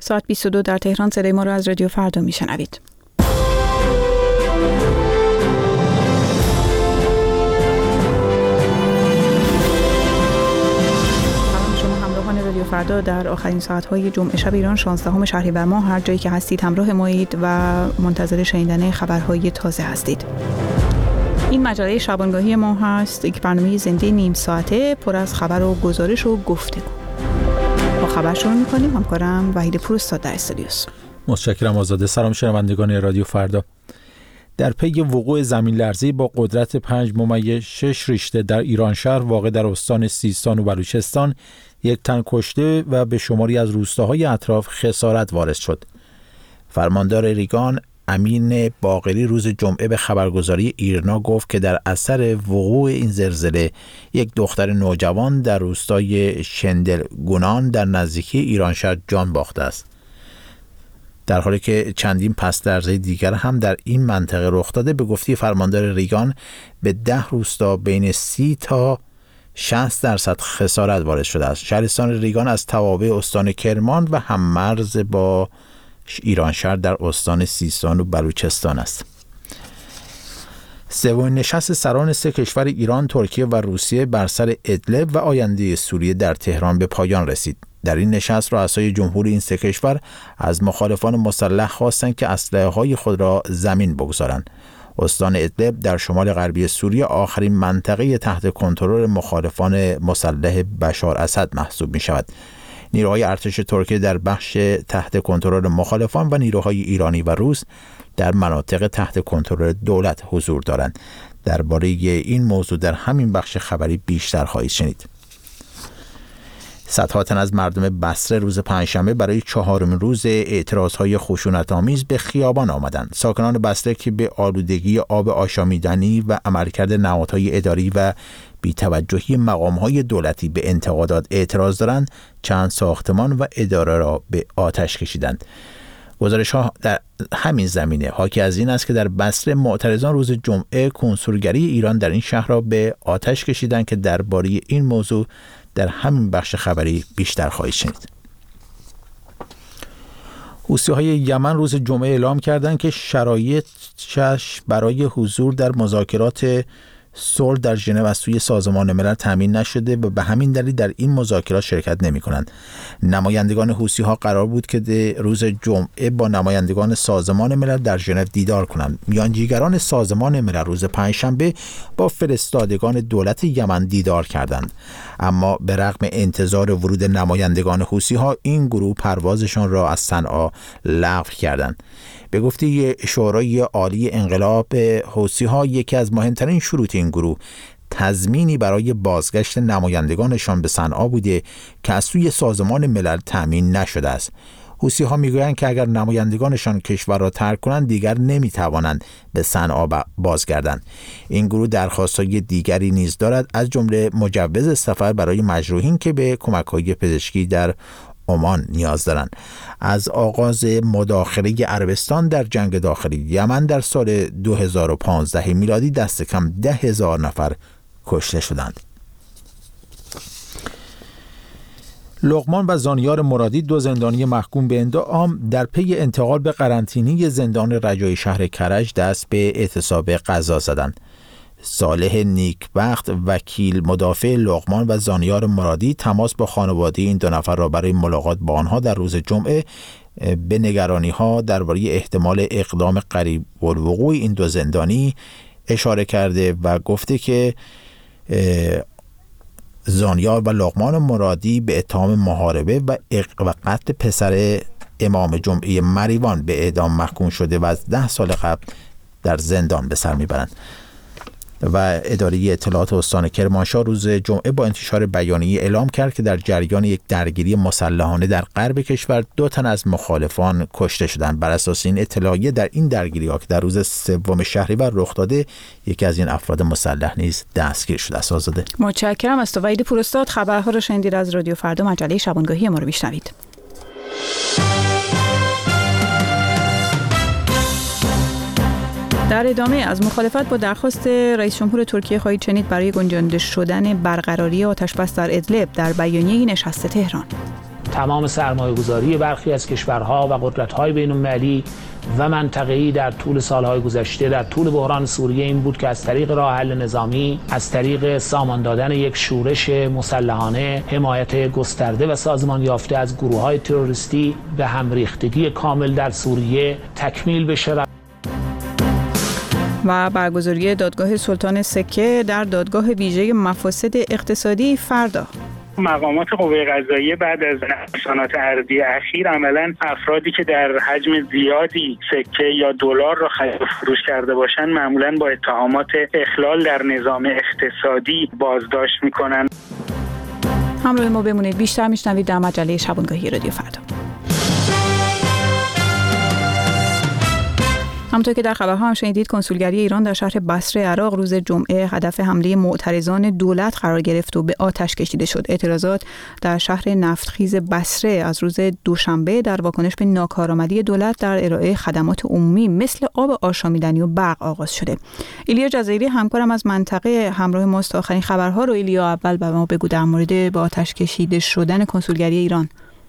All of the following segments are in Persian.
ساعت 22 در تهران صدای ما را از رادیو فردا میشنوید. رادیو فردا در آخرین ساعت‌های جمعه شب ایران 16 شهریور ماه، هر جایی که هستید همراه مایید و منتظر شنیدن خبرهای تازه هستید. این مجله شبانگاهی ما هست، یک برنامه زنده نیم ساعته پر از خبر و گزارش و گفتگو. با خبر شروع می‌کنیم. همکارم وحید پوراستاد در استودیوست. متشکرم آزاده. سلام شنوندگان رادیو فردا. در پی وقوع زمین لرزه‌ای با قدرت 5.6 ریشتر در ایران شهر واقع در استان سیستان و بلوچستان، یک تن کشته و به شماری از روستاهای اطراف خسارت وارد شد. فرماندار ریگان امین باقری روز جمعه به خبرگزاری ایرنا گفت که در اثر وقوع این زلزله یک دختر نوجوان در روستای شندلگونان در نزدیکی ایران شهر جان باخته است. در حالی که چندین پس لرزه دیگر هم در این منطقه رخ داده، به گفته فرماندار ریگان به 10 روستا بین 30 تا 60% خسارت وارد شده است. شهرستان ریگان از توابع استان کرمان و هممرز با ایران شهر در استان سیستان و بلوچستان است. سومین نشست سران سه کشور ایران، ترکیه و روسیه بر سر ادلب و آینده سوریه در تهران به پایان رسید. در این نشست رؤسای جمهور این سه کشور از مخالفان مسلح خواستند که اسلحه‌های خود را زمین بگذارند. استان ادلب در شمال غربی سوریه آخرین منطقه تحت کنترل مخالفان مسلح بشار اسد محسوب می شود. نیروهای ارتش ترکیه در بخش تحت کنترل مخالفان و نیروهای ایرانی و روس در مناطق تحت کنترل دولت حضور دارند. درباره این موضوع در همین بخش خبری بیشتر خواهید شنید. صدها تن از مردم بصره روز پنجشنبه برای 4مین روز اعتراضهای خشونت‌آمیز به خیابان آمدند. ساکنان بصره که به آلودگی آب آشامیدنی و عملکرد نهادهای اداری و بی‌توجهی مقام‌های دولتی به انتقادات اعتراض دارند، چند ساختمان و اداره را به آتش کشیدند. گزارش‌ها در همین زمینه حاکی از این است که در بصره معترضان روز جمعه کنسولگری ایران در این شهر را به آتش کشیدند که درباره این موضوع در همین بخش خبری بیشتر خواهید شنید. حوثی‌های یمن روز جمعه اعلام کردند که شرایطش برای حضور در مذاکرات صلح در ژنو از سوی سازمان ملل تامین نشده و به همین دلیل در این مذاکرات شرکت نمی‌کنند. نمایندگان حوثی‌ها قرار بود که روز جمعه با نمایندگان سازمان ملل در ژنو دیدار کنند. میانجیگران سازمان ملل روز پنجشنبه با فرستادگان دولت یمن دیدار کردند، اما به رغم انتظار ورود نمایندگان حوثی‌ها این گروه پروازشان را از صنعا لغو کردند. به گفته شورای عالی انقلاب حوثی‌ها، یکی از مهمترین شروط این گروه تضمینی برای بازگشت نمایندگانشان به صنعا بوده که از سوی سازمان ملل تامین نشده است. حوثی‌ها میگویند که اگر نمایندگانشان کشور را ترک کنند دیگر نمیتوانند به صنعا بازگردند. این گروه درخواست‌های دیگری نیز دارد، از جمله مجوز سفر برای مجروحین که به کمک‌های پزشکی در عمان نیاز دارند. از آغاز مداخله عربستان در جنگ داخلی یمن در سال 2015 میلادی دست کم 10,000 نفر کشته شدند. لقمان و زانیار مرادی، دو زندانی محکوم به اعدام، در پی انتقال به قرنطینه زندان رجایی شهر کرج دست به اعتصاب غذا زدند. صالح نیکبخت، وکیل مدافع لقمان و زانیار مرادی، تماس با خانواده این دو نفر را برای ملاقات با آنها در روز جمعه به نگرانی‌ها درباره احتمال اقدام قریب الوقوع این دو زندانی اشاره کرده و گفته که زانیار و لقمان مرادی به اتهام محاربه و قتل پسر امام جمعه مریوان به اعدام محکوم شده و از 10 سال قبل در زندان به سر میبرند. و اداره اطلاعات استان کرمانشاه روز جمعه با انتشار بیانیه اعلام کرد که در جریان یک درگیری مسلحانه در غرب کشور 2 تن از مخالفان کشته شدند. بر اساس این اطلاعیه در این درگیری‌ها که در روز 3 شهریور رخ داده، یکی از این افراد مسلح نیز دستگیر شده است. آزاده. متشکرم از تو وحید پوراستاد. خبرها رو شنیدید از رادیو فردا، مجله شبانگاهی ما رو میشنوید. در ادامه از مخالفت با درخواست رئیس جمهور ترکیه خواهید شنید برای گنجانده شدن برقراری آتش‌بس در ادلب در بیانیه نشست تهران. تمام سرمایه‌گذاری برخی از کشورها و قدرت‌های بین‌المللی و منطقه‌ای در طول سالهای گذشته در طول بحران سوریه این بود که از طریق راه حل نظامی، از طریق سامان دادن یک شورش مسلحانه، حمایت گسترده و سازمان یافته از گروه‌های تروریستی به همریختگی کامل در سوریه تکمیل بشه. و برگزاری دادگاه سلطان سکه در دادگاه ویژه مفاسد اقتصادی فردا. مقامات قوه قضاییه بعد از نوسانات ارزی اخیر عملاً افرادی که در حجم زیادی سکه یا دلار را خرید و فروش کرده باشند معمولاً با اتهامات اخلال در نظام اقتصادی بازداشت می‌کنند. همراه ما بمونید، بیشتر میشنوید در مجله شبانگاهی رادیو فردا. همونطور که در خبرها هم شنیدید، کنسولگری ایران در شهر بصره عراق روز جمعه هدف حمله معترضان دولت قرار گرفت و به آتش کشیده شد. اعتراضات در شهر نفتخیز بصره از روز دوشنبه در واکنش به ناکارآمدی دولت در ارائه خدمات عمومی مثل آب آشامیدنی و برق آغاز شده. ایلیا جزایری همکارم از منطقه همراه ماست تا آخرین خبرها رو. ایلیا، اول به ما بگو در مورد به آتش کشیده شدن کنسولگری ایران.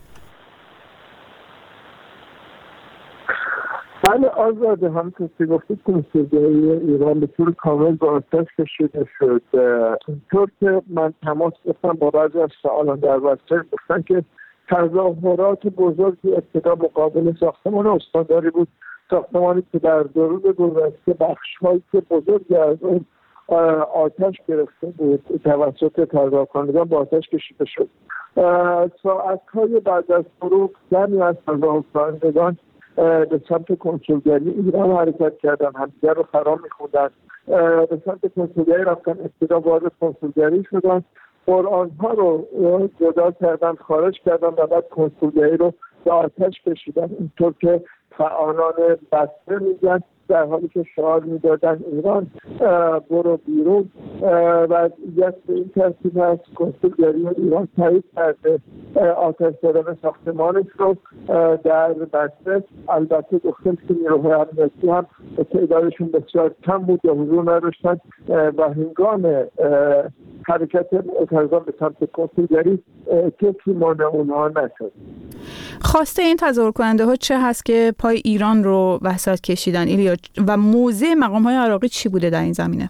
بله آزاده، همونطور که گفتید کنسولگری ایران به طور کامل با آتش کشیده شد. اینطور که من تماس گرفتم با بعضی از فعالان در بصره، گفتن که تظاهرات بزرگی ابتدا مقابل ساختمان استانداری بود، ساختمانی که در 2 روز گذشته بخش‌هایی که بزرگی از اون آتش گرفته بود توسط تظاهرکنندگان با آتش کشیده شد. ساعت‌های بعد از فروغ جمعی از تظاهرکنندگان به سمت کنسولگری ایران حرکت کردن، همدیگر رو فرا می‌خوندن، به سمت کنسولگری رفتن، ابتدا وارد کنسولگری شدن، قرآن‌ها رو جدا کردن، خارج کردن و بعد کنسولگری رو به آتش کشیدن. اینطور که فعالان بصره میگن، در حالی که شعار میدادن ایران برو بیرون. وضعیت به این ترتیب هست. کنسولگری ایران تایید کرده آتش زدن ساختمانش رو در بصره. البته گفتم که نیروهای امنیتی هم تعدادشون بسیار کم بود یا حضور نداشتن و هنگام حرکت معترضان به سمت کنسولگری کسی مانع اونها نشد. خواسته این تظاهرکننده ها چه هست که پای ایران رو وسط کشیدن ایلیا، و موضع مقام های عراقی چی بوده در این زمینه؟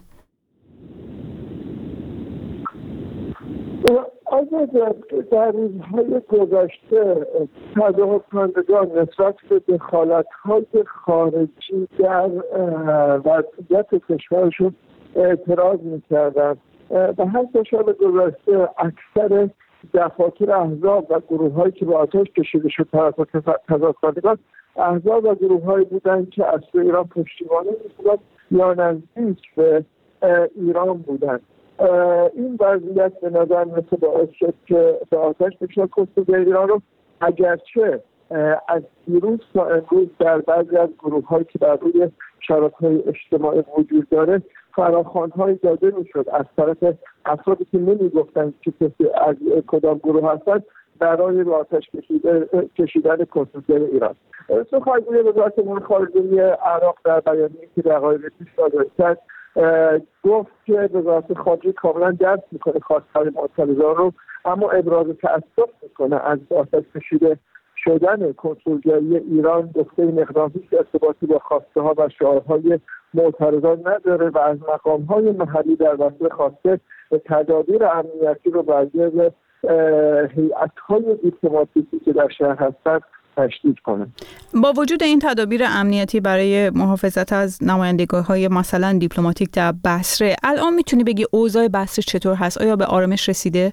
در روزهای گذشته تظاهرکنندگان نسبت به دخالت‌های خارجی در وضعیت کشورشون اعتراض می‌کردند. به هر 2 سال گذشته اکثر دفاتر احزاب و گروه‌هایی که به آتش کشیده شد توسط تظاهرکنندگان احزاب و گروه‌هایی بودند که از ایران پشتیبانی می‌کردند یا نزدیک به ایران بودند. این وضعیت به نظر مثل باعث شد که به آتش کشیدن کنسولگری ایران رو، اگرچه از دیروز تا امروز در بعضی از گروه‌هایی که در روی شبکه‌های اجتماعی وجود داره فراخوان‌هایی داده می‌شد از طرف افرادی که نمی‌گفتند که از کدام گروه هستند برای به آتش کشیدن کنسولگری ایران. سخنگوی وزارت امور خارجه عراق در بیانیه‌ای که دقایق پیش صادر کرد گفت که وزارت خارجه کاملا درک می‌کنه خواست‌های معترضان رو، اما ابراز تأسف می‌کنه از آتش کشیده شدن کنسولگری ایران. گفته این اقدام هیچ ارتباطی با خواسته‌ها و شعارهای معترضان نداره و از مقام‌های محلی در بصره خواسته تدابیر امنیتی رو برای هیئت‌های دیپلماتیکی که در شهر هستند تشدید کنه. با وجود این تدابیر امنیتی برای محافظت از نمایندگی‌های مثلا دیپلماتیک در بصره، الان میتونی بگی اوضاع بصره چطور هست؟ آیا به آرامش رسیده؟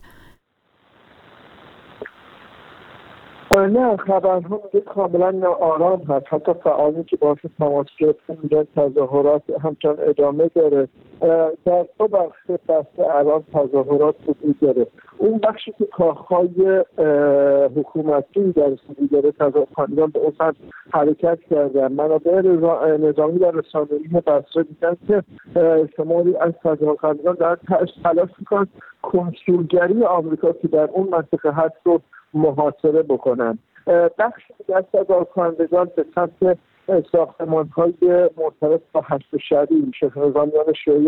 نه، خبرها میگه کاملا ناآرام هست. حتی فعالی که باعث تماس گرفتن میگن تظاهرات همچنان ادامه داره. در 2 بخش بصره الان تظاهرات وجود داره. اون بخشی که کاخهای حکومتی در وجود داره تظاهرکنندگان به اون سمت حرکت کردن. منابع نظامی در رسانه‌ای بصره میگن که شماری از تظاهرکنندگان در تلاش میکنن کنسولگری آمریکا که در اون منطقه هست رو محاصره بکنن. بخش دیگر تظاهرکنندگان به سمت ساختمان‌های مرتبط با حشد شرعی شیخ نظامیان شیعه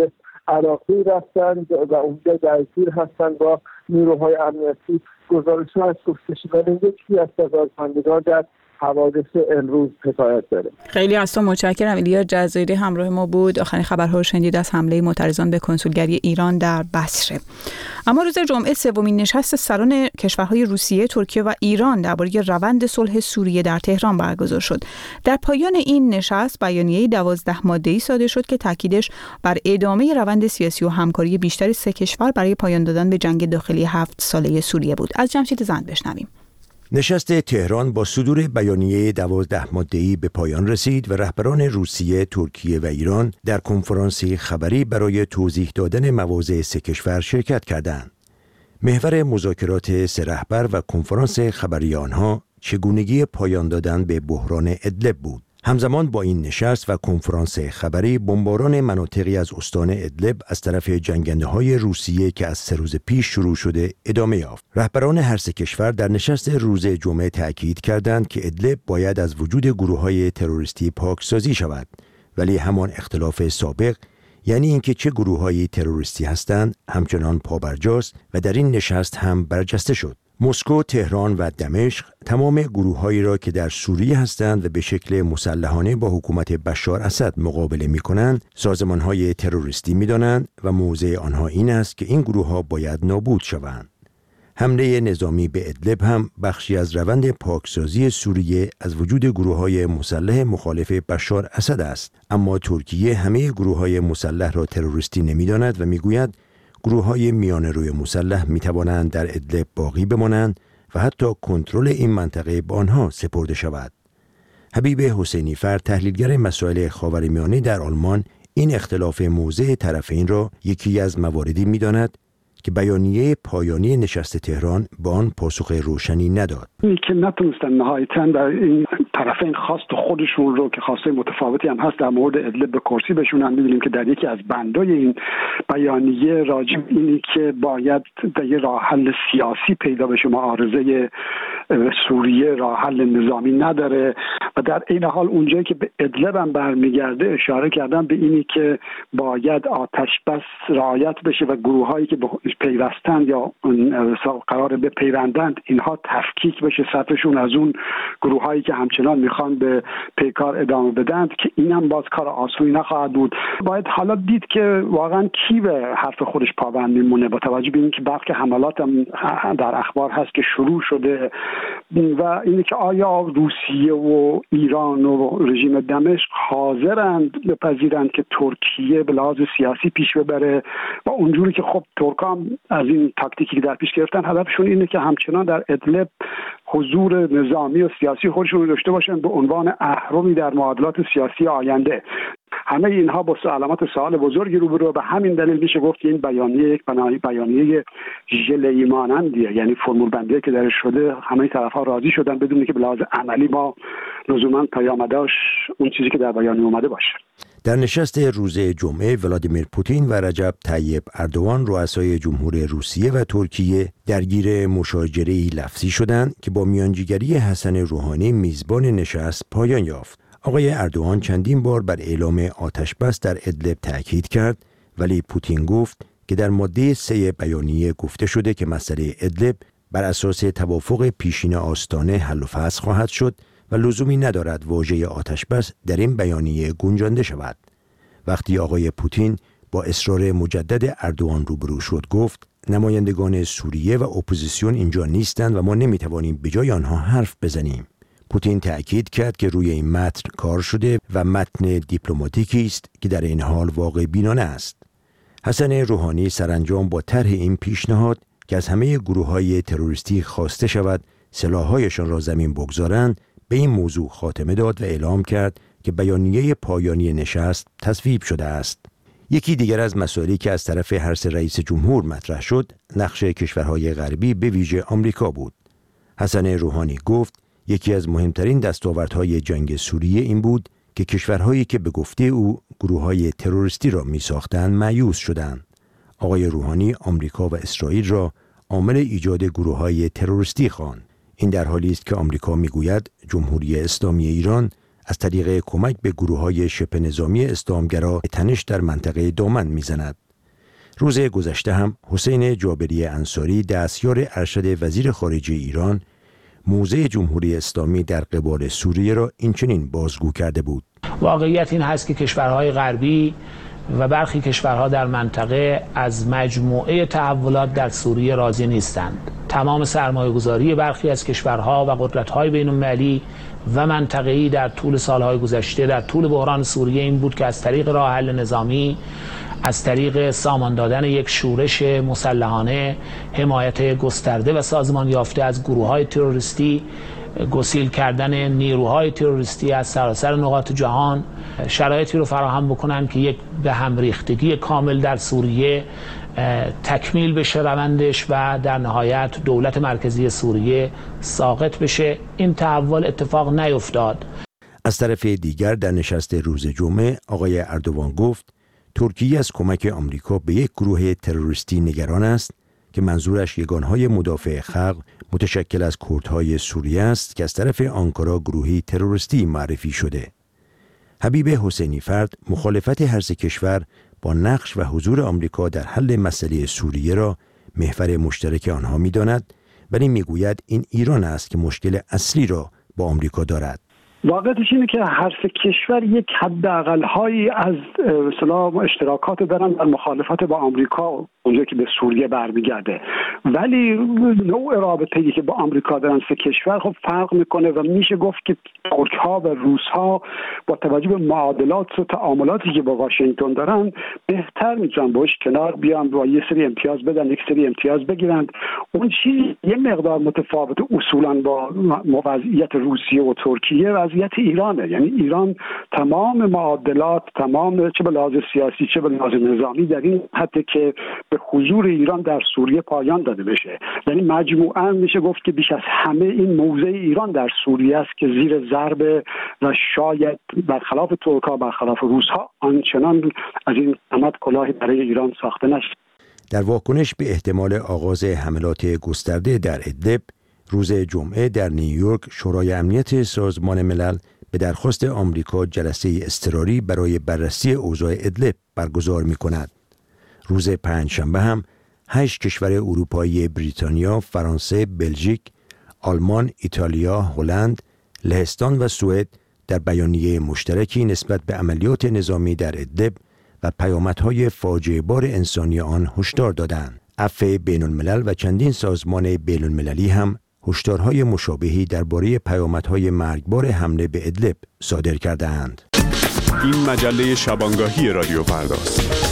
عراقی رفتند و اونجا درگیر هستند با نیروهای امنیتی. گزارش‌ها از گفته شدن یکی از تظاهرکنندگان در حوادث امروز حکایت داره. خیلی از تو متشکرم. ایلیا جزایری همراه ما بود. آخرین خبرها رو شنیدید از حمله معترضان به کنسولگری ایران در بصره. اما روز جمعه سومین نشست سران کشورهای روسیه، ترکیه و ایران درباره روند صلح سوریه در تهران برگزار شد. در پایان این نشست بیانیه 12 ماده‌ای صادر شد که تاکیدش بر ادامه روند سیاسی و همکاری بیشتر سه کشور برای پایان دادن به جنگ داخلی 7 ساله سوریه بود. از جمشید زند بشنویم. نشست تهران با صدور بیانیه 12 ماده‌ای به پایان رسید و رهبران روسیه، ترکیه و ایران در کنفرانس خبری برای توضیح دادن مواضع سه کشور شرکت کردند. محور مذاکرات سه رهبر و کنفرانس خبری آنها چگونگی پایان دادن به بحران ادلب بود. همزمان با این نشست و کنفرانس خبری، بمباران مناطقی از استان ادلب از طرف جنگنده‌های روسیه که از 3 روز پیش شروع شده ادامه یافت. رهبران هر سه کشور در نشست روز جمعه تأکید کردند که ادلب باید از وجود گروه‌های تروریستی پاکسازی شود، ولی همان اختلاف سابق، یعنی اینکه چه گروه‌های تروریستی هستند، همچنان پابرجاست و در این نشست هم برجسته شد. مسکو، تهران و دمشق تمام گروه‌هایی را که در سوریه هستند و به شکل مسلحانه با حکومت بشار اسد مقابله می‌کنند، سازمان‌های تروریستی می‌دانند و موضع آنها این است که این گروه‌ها باید نابود شوند. حمله نظامی به ادلب هم بخشی از روند پاکسازی سوریه از وجود گروه‌های مسلح مخالف بشار اسد است، اما ترکیه همه گروه‌های مسلح را تروریستی نمی‌داند و می‌گوید گروه‌های میانه‌روی مسلح می‌توانند در ادلب باقی بمانند و حتی کنترل این منطقه به آنها سپرده شود. حبیب حسینی فر، تحلیلگر مسائل خاورمیانه در آلمان، این اختلاف موضع طرفین را یکی از مواردی می‌داند که بیانیه پایانی نشست تهران به آن پاسخ روشنی نداد. این که نتونستن نهایتاً در این طرفین خواست خودشون رو که خواسته متفاوتی هم هست در مورد ادلب به کرسی بشونن. می‌بینیم که در یکی از بندای این بیانیه راجع به اینی که باید یه راه حل سیاسی پیدا بشه، معارضه سوریه راه حل نظامی نداره، و در این حال اونجایی که به ادلب هم برمیگرده اشاره کردن به اینی که باید آتش بس رعایت بشه و گروه‌هایی که پیوستند یا قرار به پیوندند اینها تفکیک بشه، صفشون از اون گروه‌هایی که همچنان میخوان به پیکار ادامه بدند، که اینم باز کار آسونی نخواهد بود. باید حالا دید که واقعا کی به حرف خودش پابند میمونه، با توجه به اینکه برخی حملات هم در اخبار هست که شروع شده و اینه که آیا روسیه و ایران و رژیم دمشق حاضرند بپذیرند که ترکیه به لحاظ سیاسی پیش ببره، و اونجوری که خب ترکان از این تاکتیکی که در پیش گرفتن هدفشون اینه که همچنان در ادلب حضور نظامی و سیاسی خودشون رو داشته باشن به عنوان اهرمی در معادلات سیاسی آینده. همه اینها با علامات سوال بزرگی روبرو، به همین دلیل میشه گفت که این بیانیه یک بیانیه ژله‌ای مانندیه، یعنی فرمول بندی که درش شده همه طرف‌ها راضی شدن بدون که به لحاظ عملی ما لزوما پیامداش اون چیزی که در بیانیه اومده باشه. در نشست روز جمعه، ولادیمیر پوتین و رجب طیب اردوغان، رؤسای جمهور روسیه و ترکیه، درگیر مشاجره‌ای لفظی شدند که با میانجیگری حسن روحانی میزبان نشست پایان یافت. آقای اردوغان چندین بار بر اعلام آتش بس در ادلب تأکید کرد، ولی پوتین گفت که در ماده 3 بیانیه گفته شده که مسئله ادلب بر اساس توافق پیشین آستانه حل و فصل خواهد شد و لزومی ندارد واژه آتش بس در این بیانیه گنجانده شود. وقتی آقای پوتین با اصرار مجدد اردوغان روبرو شد، گفت نمایندگان سوریه و اپوزیسیون اینجا نیستند و ما نمیتوانیم به جای آنها حرف بزنیم. پوتین تأکید کرد که روی این متن کار شده و متن دیپلماتیکی است که در این حال واقع بینانه است. حسن روحانی سرانجام با طرح این پیشنهاد که از همه گروه‌های تروریستی خواسته شود سلاح‌هایشان را زمین بگذارند، به این موضوع خاتمه داد و اعلام کرد که بیانیه پایانی نشست تصویب شده است. یکی دیگر از مسائلی که از طرف هر سه رئیس جمهور مطرح شد، نقش کشورهای غربی به ویژه آمریکا بود. حسن روحانی گفت یکی از مهمترین دستاوردهای جنگ سوریه این بود که کشورهایی که به گفته او گروه‌های تروریستی را می‌ساختند مایوس شدند. آقای روحانی آمریکا و اسرائیل را عامل ایجاد گروه‌های تروریستی خواند. این در حالی است که آمریکا می‌گوید جمهوری اسلامی ایران از طریق کمک به گروه‌های شبه نظامی اسلامگرا تنش در منطقه دامن می‌زند. روز گذشته هم حسین جابری انصاری دستیار ارشد وزیر خارجه ایران موضع جمهوری اسلامی در قبال سوریه را اینچنین بازگو کرده بود. واقعیت این هست که کشورهای غربی و برخی کشورها در منطقه از مجموعه تحولات در سوریه راضی نیستند. تمام سرمایه‌گذاری برخی از کشورها و قدرت‌های بین‌المللی و منطقه‌ای در طول سالهای گذشته در طول بحران سوریه این بود که از طریق راه حل نظامی، از طریق سامان دادن یک شورش مسلحانه، حمایت گسترده و سازمان یافته از گروه‌های تروریستی، گسیل کردن نیروهای تروریستی از سراسر نقاط جهان، شرایطی رو فراهم بکنن که یک به هم ریختگی کامل در سوریه تکمیل بشه روندش و در نهایت دولت مرکزی سوریه ساقط بشه. این تحول اتفاق نیفتاد. از طرف دیگر در نشست روز جمعه آقای اردوان گفت ترکیه از کمک آمریکا به یک گروه تروریستی نگران است که منظورش یگانهای مدافع خلق متشکل از کردهای سوریه است که از طرف آنکارا گروهی تروریستی معرفی شده. حبیب حسینی فرد مخالفت هر سه کشور با نقش و حضور آمریکا در حل مسئله سوریه را محور مشترک آنها می‌داند، ولی میگوید این ایران است که مشکل اصلی را با آمریکا دارد. واقعیتش اینه که هر سه کشور یک حداقل‌هایی از اصطلاح اشتراکات دارن در مخالفت با آمریکا اونجا که به سوریه برمیگرده، ولی نوع رابطه‌ای که با آمریکا دارن سه کشور خب فرق میکنه و میشه گفت که ترک‌ها و روس‌ها با توجه به معادلات و تعاملاتی که با واشنگتن دارن بهتر میتونن باش کنار بیان و یه سری امتیاز بدن، یک سری امتیاز بگیرن. اون چیز یه مقدار متفاوت اصولاً با وضعیت روسیه و ترکیه وضعیت ایرانه. یعنی ایران تمام معادلات، تمام چه به لحاظ سیاسی چه به لحاظ نظامی در این حد که به حضور ایران در سوریه پایان داده بشه. یعنی مجموعاً میشه گفت که بیش از همه این موضع ایران در سوریه است که زیر ضرب و شاید برخلاف ترک‌ها برخلاف روس‌ها آنچنان از این قامت کلاهی برای ایران ساخته نشد. در واکنش به احتمال آغاز حملات گسترده در ادلب، روز جمعه در نیویورک شورای امنیت سازمان ملل به درخواست آمریکا جلسه اضطراری برای بررسی اوضاع ادلب برگزار می‌کند. روز پنجشنبه هم 8 کشور اروپایی بریتانیا، فرانسه، بلژیک، آلمان، ایتالیا، هلند، لهستان و سوئد در بیانیه مشترکی نسبت به عملیات نظامی در ادلب و پیامدهای فاجعه بار انسانی آن هشدار دادند. عفو بین‌الملل و چندین سازمان بین‌المللی هم هشدارهای مشابهی درباره پیامدهای مرگبار حمله به ادلب صادر کرده‌اند. این مجله شبانگاهی رادیو فرداست.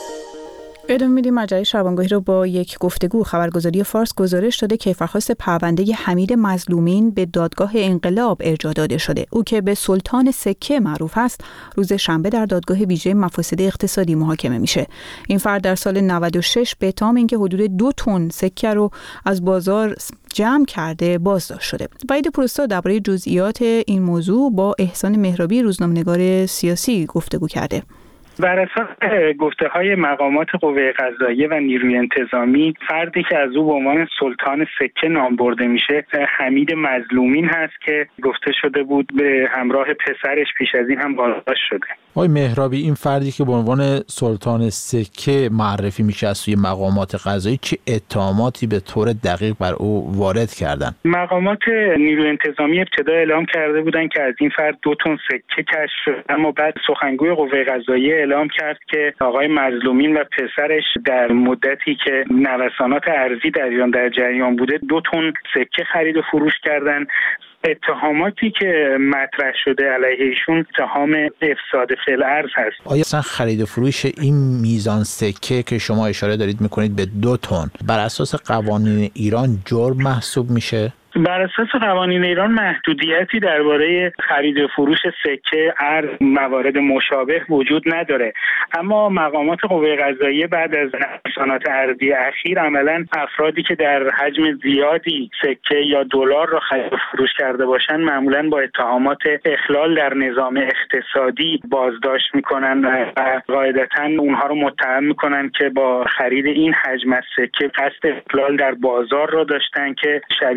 ادامه میدیم مجله شبانگاهی رو با یک گفتگو. خبرگزاری فارس گزارش داده که کیفرخواست پرونده حمید مظلومین به دادگاه انقلاب ارجاع داده شده. او که به سلطان سکه معروف است، روز شنبه در دادگاه ویژه مفاسد اقتصادی محاکمه میشه. این فرد در سال 96 به اتهام اینکه حدود 2 تن سکه رو از بازار جمع کرده بازداشت شده. وحید پوراستاد درباره جزئیات این موضوع با احسان مهرابی روزنامه‌نگار سیاسی گفتگو کرده. بر اساس گفته‌های مقامات قوه قضاییه و نیروی انتظامی، فردی که از او به عنوان سلطان سکه نام برده میشه حمید مظلومین هست که گفته شده بود به همراه پسرش پیش از این هم بازداشت شده. آقای مهرابی، این فردی که به عنوان سلطان سکه معرفی میشه از سوی مقامات قضایی، چه اتهاماتی به طور دقیق بر او وارد کردن؟ مقامات نیروی انتظامی ابتدا اعلام کرده بودند که از این فرد 2 تن سکه کشف شد، اما بعد سخنگوی قوه قضاییه اعلام کرد که آقای مظلومین و پسرش در مدتی که نوسانات ارزی در ایران در جریان بوده 2 تن سکه خرید و فروش کردن. اتهاماتی که مطرح شده علیه ایشون اتهام افساد فی الارض هست. آیا اصلا خرید و فروش این میزان سکه که شما اشاره دارید میکنید به 2 تن بر اساس قوانین ایران جرم محسوب میشه؟ بر اساس قوانین ایران محدودیتی درباره خرید و فروش سکه، ارز، موارد مشابه وجود نداره، اما مقامات قوه قضاییه بعد از نوسانات ارزی اخیر عملاً افرادی که در حجم زیادی سکه یا دلار را خرید و فروش کرده باشند معمولاً با اتهامات اخلال در نظام اقتصادی بازداشت میکنن و قاعدتاً اونها رو متهم میکنن که با خرید این حجم از سکه قصد اخلال در بازار را داشتن که شبیه همین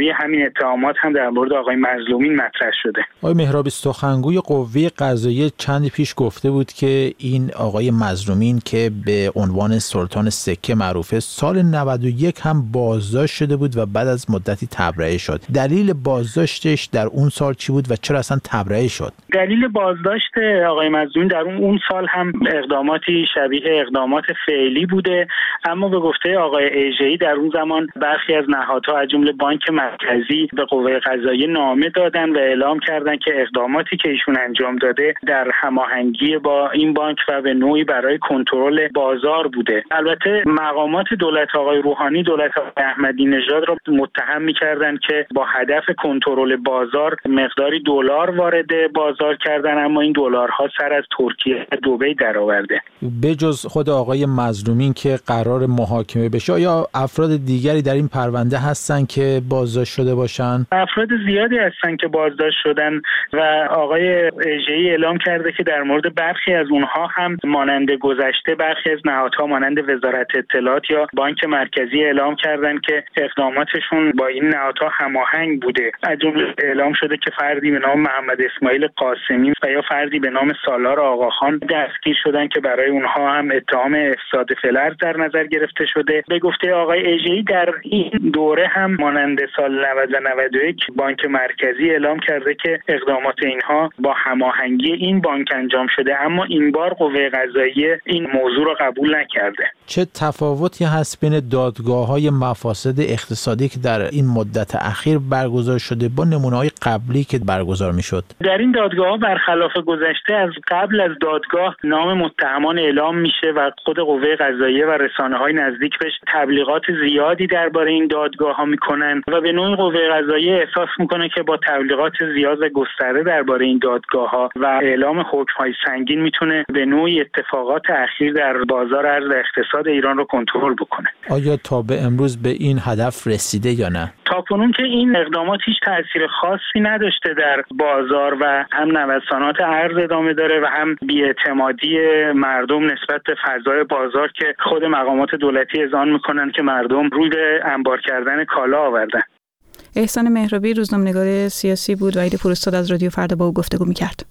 اتهامات هم در مورد آقای مظلومین مطرح شده. آقای مهرابی، سخنگوی قوه قضاییه چندی پیش گفته بود که این آقای مظلومین که به عنوان سلطان سکه معروفه سال 91 هم بازداشت شده بود و بعد از مدتی تبرئه شد. دلیل بازداشتش در اون سال چی بود و چرا اصلا تبرئه شد؟ دلیل بازداشت آقای مظلومین در اون سال هم اقداماتی شبیه اقدامات فعلی بوده، اما به گفته آقای ایژه‌ای در اون زمان برخی از نهادها از جمله بانک مرکزی به قوه قضاییه نامه دادن و اعلام کردن که اقداماتی که ایشون انجام داده در هماهنگی با این بانک و به نوعی برای کنترل بازار بوده. البته مقامات دولت آقای روحانی دولت آقای احمدی نژاد را متهم می‌کردن که با هدف کنترل بازار مقداری دلار وارد بازار کردن، اما این دلارها سر از ترکیه و دبی درآورده. بجز خود آقای مظلومین که قرار محاکمه بشه، یا افراد دیگری در این پرونده هستن که بازداشت شده باشن؟ افراد زیادی هستن که بازداشت شدن و آقای ایژه‌ای اعلام کرده که در مورد برخی از اونها هم مانند گذشته برخی از نهادها مانند وزارت اطلاعات یا بانک مرکزی اعلام کردن که اقداماتشون با این نهادها هماهنگ بوده. از جمله اعلام شده که فردی به نام محمد اسماعیل قاسمی و یا فردی به نام سالار آقاخان دستگیر شدن که برای اونها هم اتهام افساد فی‌الارض در نظر گرفته شده. به گفته آقای ایژه‌ای در این دوره هم مانند سال 90 و 91 بانک مرکزی اعلام کرده که اقدامات اینها با هماهنگی این بانک انجام شده، اما این بار قوه قضاییه این موضوع را قبول نکرده. چه تفاوتی هست بین دادگاه‌های مفاسد اقتصادی که در این مدت اخیر برگزار شده با نمونه‌های قبلی که برگزار می‌شد؟ در این دادگاه‌ها برخلاف گذشته از قبل از دادگاه نام متهمان اعلام میشه و خود قوه قضاییه و رسانه‌های نزدیک بهش تبلیغات زیادی درباره این دادگاه‌ها میکنن و به نوعی قوه قضاییه احساس میکنه که با تبلیغات زیاد و گسترده درباره این دادگاه‌ها و اعلام حکم‌های سنگین میتونه به نوعی اتفاقات اخیر در بازار ارز و اقتصاد ایران رو کنترل بکنه. آیا تا به امروز به این هدف رسیده یا نه؟ تاکنون که این اقدامات هیچ تأثیر خاصی نداشته در بازار و هم نوسانات ارز ادامه داره و هم بی‌اعتمادی مردم نسبت به فضای بازار که خود مقامات دولتی اذعان میکنن که مردم روی به انبار کردن کالا آوردن. احسان مهرابی روزنامه‌نگار سیاسی بود و عید پوراستاد از رادیو فردا با او گفتگو می‌کرد.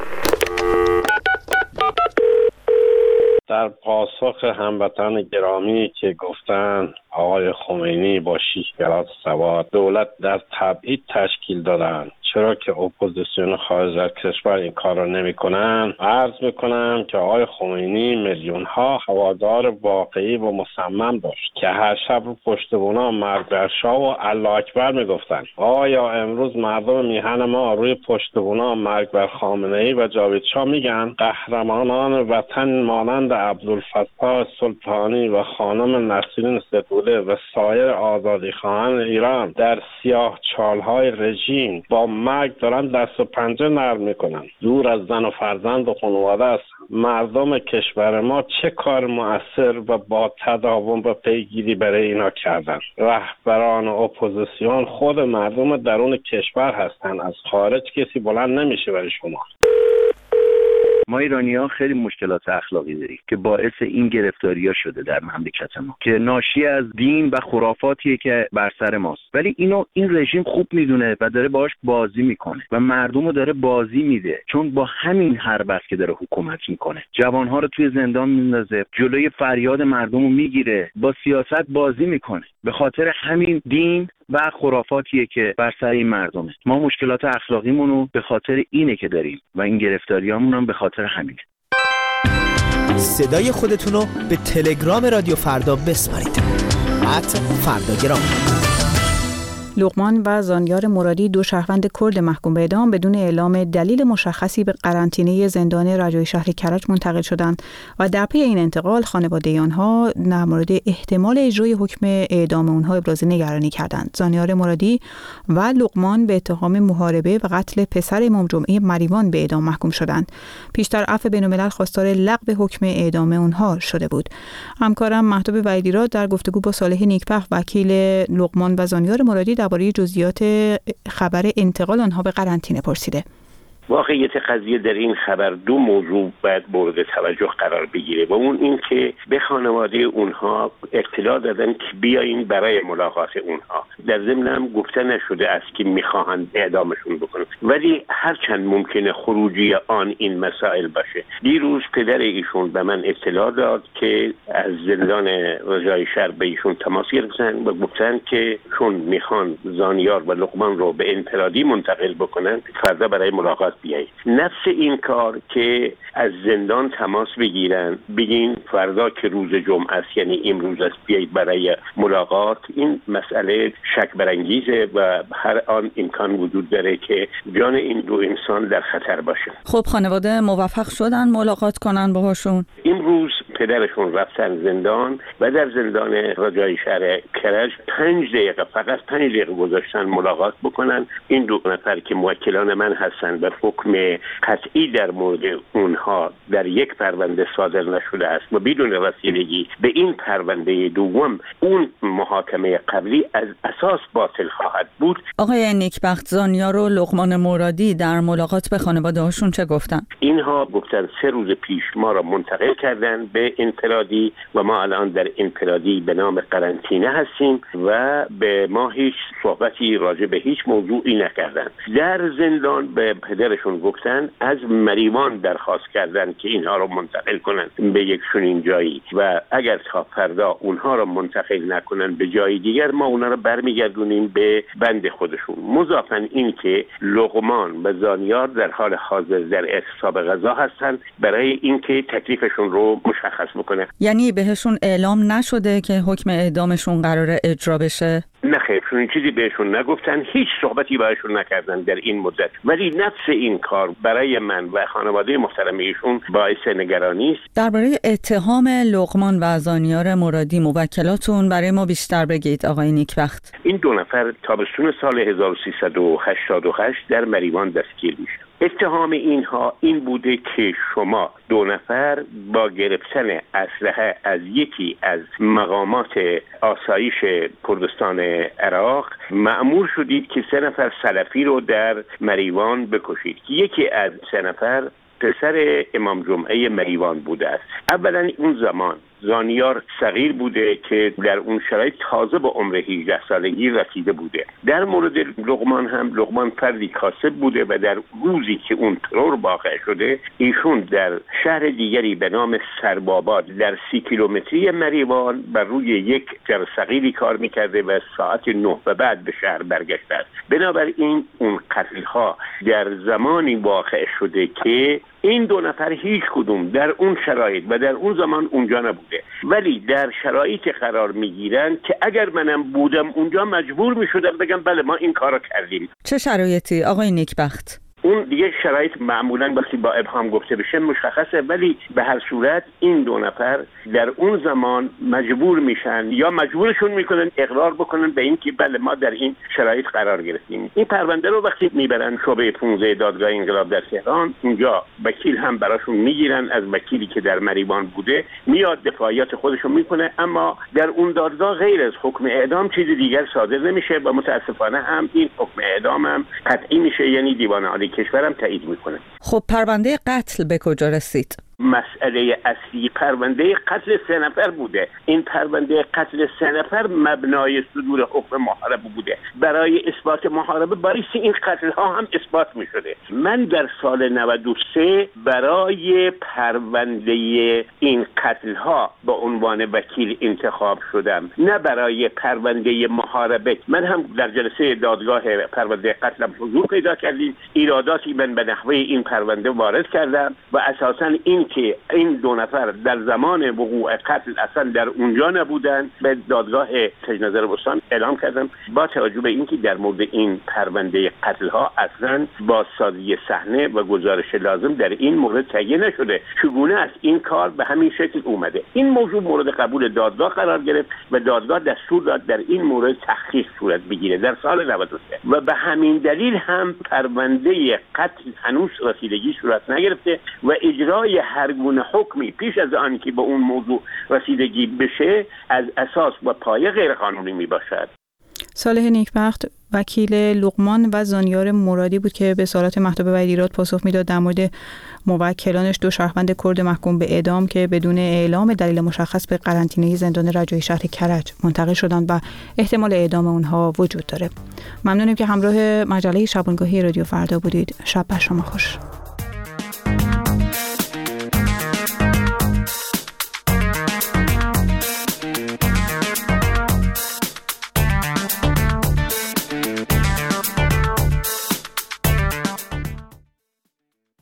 در پاسخ هموطن گرامی که گفتن آقای خمینی با 6 کلاس سواد دولت در تبعید تشکیل دادن، چرا که اپوزیسیون خارج از کشور این کار را نمی‌کنن؟ عرض می‌کنم که آقای خمینی میلیون‌ها هوادار واقعی و مصمم داشت که هر شب رو پشت بونا مرگ بر شاه و الله اکبر میگفتن. آیا امروز مردم میهن ما روی پشت بونا مرگ بر خامنه‌ای و جاوید شاه میگن؟ قهرمانان وطن مانند عبدالفتاح سلطانی و خانم نسرین ستوده و سایر آزادیخواهان ایران در سیاه چالهای رژیم با مرگ دارن دست و پنجه نرم میکنن. دور از زن و فرزند و خانواده است. مردم کشور ما چه کار مؤثر و با تداوم و پیگیری برای اینا کردن؟ رهبران اپوزیسیون خود مردم درون کشور هستن، از خارج کسی بلند نمیشه برای شما. ما ایرانی‌ها خیلی مشکلات اخلاقی داریم که باعث این گرفتاری‌ها شده در مملکت ما که ناشی از دین و خرافاتیه که بر سر ماست، ولی این رژیم خوب میدونه و داره باهاش بازی میکنه و مردمو داره بازی میده، چون با همین حربت که داره حکومت میکنه جوانها رو توی زندان میندازه، جلوی فریاد مردمو میگیره، با سیاست بازی میکنه. به خاطر همین دین و خرافاتیه که بر سر این مردمه. ما مشکلات اخلاقیمونو به خاطر اینه که داریم و این گرفتاریامون هم به خاطر همینه. صدای خودتونو به تلگرام رادیو فردا بسپارید. @فرداگرام. لقمان و زانیار مرادی، 2 شهروند کرد محکوم به اعدام، بدون اعلام دلیل مشخصی به قرنطینه زندان رجایی شهر کرج منتقل شدند و در پی این انتقال خانواده آنها در مورد احتمال اجرای حکم اعدام آنها ابراز نگرانی کردند. زانیار مرادی و لقمان به اتهام محاربه و قتل پسر امام جمعه مریوان به اعدام محکوم شدند. پیشتر عفو بین‌الملل خواستار لغو حکم اعدام آنها شده بود. همکارم مهتاب وحیدی‌راد در گفتگو با صالح نیکبخت وکیل لقمان و زانیار مرادی درباره جزئیات خبر انتقال آنها به قرنطینه پرسیده. واقعیت قضیه در این خبر دو موضوع باید مورد توجه قرار بگیره و اون این که به خانواده اونها اطلاع دادن که بیاین برای ملاقات اونها. در ضمن هم گفته نشده است که میخواهند اعدامشون بکنن، ولی هرچند ممکنه خروجی آن این مسائل باشه. دیروز پدر ایشون به من اطلاع داد که از زندان رجای شهر به ایشون تماس گرفتن و گفتن که چون میخوان زانیار و لقمان رو به انفرادی منتقل بکنن فردا برای ملاقات بیایید. نفس این کار که از زندان تماس بگیرن بگین فردا که روز جمعه است، یعنی امروز است، بیایید برای ملاقات، این مسئله شک برانگیزه و هر آن امکان وجود داره که جان این دو انسان در خطر باشه. خب خانواده موفق شدن ملاقات کنن باهاشون؟ امروز پدرشون رفتن زندان و در زندان رجای شهر کرج 5 دقیقه، فقط 5 دقیقه گذاشتن ملاقات بکنن. این دو نفر که موکلان من هستن و حکم قطعی در مورد اونها در یک پرونده صادر نشده است و بدون رسیدگی به این پرونده دوم اون محاکمه قبلی از اساس باطل خواهد بود. آقای نیکبخت، زانیار و لقمان مرادی در ملاقات به خانواده هاشون چه گفتن؟ اینها گفتن 3 روز پیش ما را منتقل کردن به انفرادی و ما الان در انفرادی به نام قرنطینه هستیم و به ما هیچ صحبتی راجع به هیچ موضوعی نکردن. در زندان به پدرشون گفتن از مریوان درخواست کردن که اینها رو منتقل کنن به یک چنین جایی و اگر تا فردا اونها رو منتقل نکنن به جای دیگر ما اونها رو برمیگردونیم به بند خودشون. مضافاً این که لقمان و زانیار در حال حاضر در اعتصاب غذا هستن برای اینکه تکلیفشون رو مشخص بکنه. یعنی بهشون اعلام نشده که حکم اعدامشون قراره اجرا بشه؟ نه خیر، چون چیزی بهشون نگفتن، هیچ صحبتی باهاشون نکردن در این مدت. ولی نفس این کار برای من و خانواده محترم ایشون باعث نگرانی است. درباره اتهام لقمان و زانیار مرادی موکلاتون برای ما بیشتر بگید آقای نیکبخت. این دو نفر تابستون سال 1388 در مریوان دستگیر میشن. اتهام اینها این بوده که شما 2 نفر با گرفتن اسلحه از یکی از مقامات آسایش کردستان عراق مأمور شدید که 3 نفر سلفی رو در مریوان بکشید. یکی از 3 نفر پسر امام جمعه مریوان بوده است. اولا اون زمان زانیار صغیر بوده که در اون شرایط تازه با عمر 18 سالگی رسیده بوده. در مورد لقمان هم، لقمان فردی کاسب بوده و در روزی که اون ترور واقع شده ایشون در شهر دیگری به نام سرباباد در 30 کیلومتری مریوان بر روی یک جرثقیلی کار میکرده و ساعت 9 و بعد به شهر برگشته است. بنابراین اون قتل‌ها در زمانی واقع شده که این 2 نفر هیچ کدوم در اون شرایط و در اون زمان اونجا نبوده، ولی در شرایط قرار میگیرن که اگر منم بودم اونجا مجبور میشدم بگم بله ما این کارو کردیم. چه شرایطی آقای نیکبخت؟ اون دیگه شرایط معمولاً وقتی با ابهام گفته بشه مشخصه، ولی به هر صورت این 2 نفر در اون زمان مجبور میشن یا مجبورشون میکنن اقرار بکنن به این که بله ما در این شرایط قرار گرفتیم. این پرونده رو وقتی میبرن شعبه 15 دادگاه انقلاب در تهران، اونجا وکیل هم براشون میگیرن از وکیلی که در مریوان بوده، میاد دفاعیات خودشو میکنه، اما در اون دادگاه غیر از حکم اعدام چیز دیگر صادر نمیشه و متاسفانه هم این حکم اعدام هم قطعی میشه، یعنی دیوان عالی کشورم تایید میکنه. خب پرونده قتل به کجا رسید؟ مسئله اصلی پرونده قتل 3 نفر بوده. این پرونده قتل 3 نفر مبنای صدور حکم محاربه بوده. برای اثبات محاربه بایستی این قتل ها هم اثبات می شده. من در سال 93 برای پرونده این قتل ها به عنوان وکیل انتخاب شدم، نه برای پرونده محاربه. من هم در جلسه دادگاه پرونده قتلم حضور پیدا کردیم. ایراداتی من به نحوه این پرونده وارد کردم و اساساً این که این 2 نفر در زمان وقوع قتل اصلا در اونجا نبودن به دادگاه تجنظر بستان اعلام کردم. با توجه به اینکه در مورد این پرونده قتل ها اصلا بازسازی صحنه و گزارش لازم در این مورد تهیه نشده، چگونه است این کار به همین شکل اومده. این موضوع مورد قبول دادگاه قرار گرفت و دادگاه دستور داد در این مورد تحقیق صورت بگیره در سال 93 و به همین دلیل هم پرونده قتل هنوز رسیدگی صورت نگرفته و اجرای هر گونه حکمی پیش از آن که به اون موضوع رسیدگی بشه از اساس و پایه غیر قانونی می باشد. صالح نیکبخت وکیل لقمان و زانیار مرادی بود که به سوالات مهتاب وحیدیراد پاسخ میداد در مورد موکلانش 2 شهروند کرد محکوم به اعدام که بدون اعلام دلیل مشخص به قرنطینه زندان رجایی شهر کرج منتقل شدند و احتمال اعدام اونها وجود داره. ممنونیم که همراه مجله شبانگاهی رادیو فردا بودید. شب بر شما خوش.